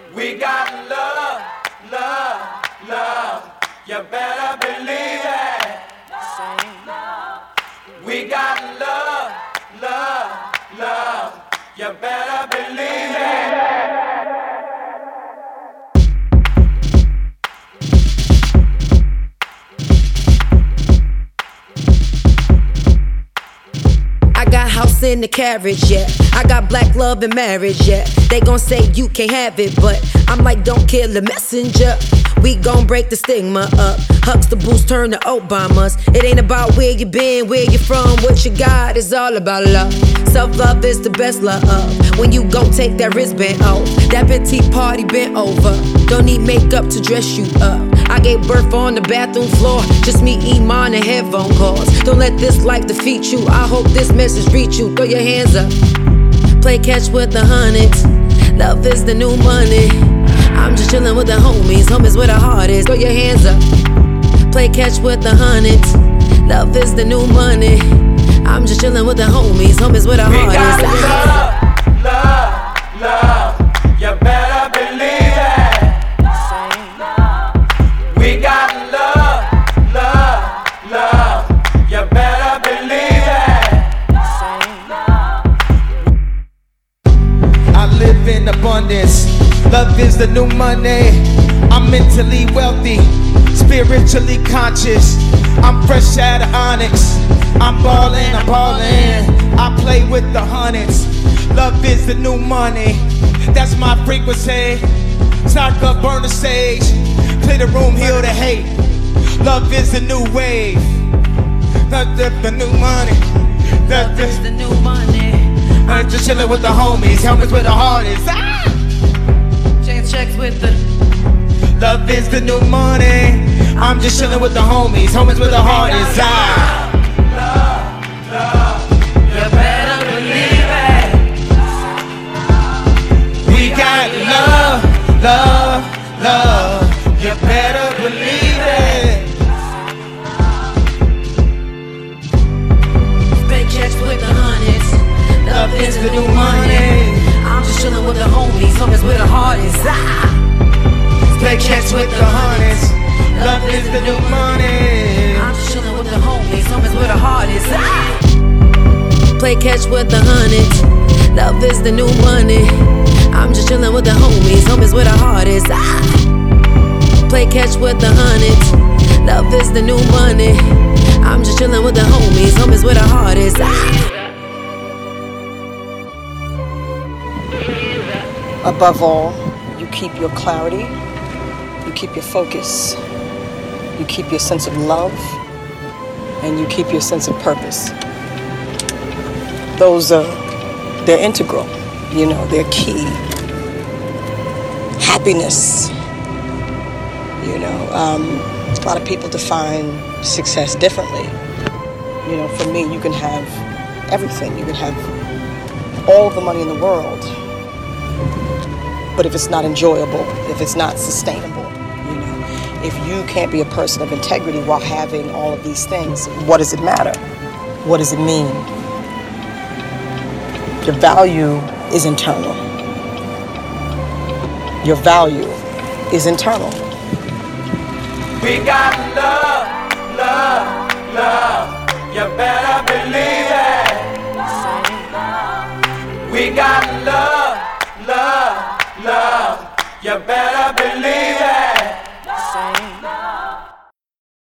We got love, love, love. You better believe it. We got love, love, love. You better believe it. House in the carriage, yeah. I got black love and marriage, yeah. They gon' say you can't have it, but I'm like, don't kill the messenger. We gon' break the stigma up. Huxtables turn to Obamas. It ain't about where you been, where you from, what you got. It's all about love. Self-love is the best love. When you gon' take that wristband off, that petite party bent over. Don't need makeup to dress you up. I gave birth on the bathroom floor. Just me, Iman, and headphone calls. Don't let this life defeat you. I hope this message reach you. Throw your hands up. Play catch with the hundreds. Love is the new money. I'm just chillin' with the homies. Homies where the heart is. Throw your hands up. Play catch with the hundreds. Love is the new money. I'm just chillin' with the homies. Homies where the heart is. We got love, love, love. You better believe it. We got love, love, love. You better believe it. I live in abundance. Love is the new money. I'm mentally wealthy, spiritually conscious. I'm fresh out of onyx. I'm ballin', I'm ballin'. I play with the hundreds. Love is the new money. That's my frequency. Knock up, burn the stage. Clear the room, heal the hate. Love is the new wave. Love is the new money. Love is the new money. I'm just chillin' with the homies. Homies with the hardest. Ah! Checks with the love is the new money. I'm just chillin' with the homies. Homies with the hardest. Ah! Love, love. You better believe it. We got love, love, love. You better believe it. Play catch with the hundreds. Love is the new money. I'm just chillin' with the homies. Homies with the hardest. Ah! Play catch with the hundreds. Love is the new money. I'm just chillin' with the homies. Homies with the hardest. Ah! Play catch with the hundreds. Love is the new money. I'm just chillin' with the homies. Homies with the hardest. Ah! Play catch with the hundreds. Love is the new money. I'm just chillin' with the homies. Homies with the hardest. Ah! Above all, you keep your clarity, you keep your focus, you keep your sense of love, and you keep your sense of purpose. Those are, they're integral, you know, they're key. Happiness, you know, a lot of people define success differently. You know, for me, you can have everything. You can have all the money in the world, but if it's not enjoyable, if it's not sustainable, you know, if you can't be a person of integrity while having all of these things, what does it matter? What does it mean? Your value is internal. Your value is internal. We got love, love, love. You better believe it. We got love, love, love. You better believe it.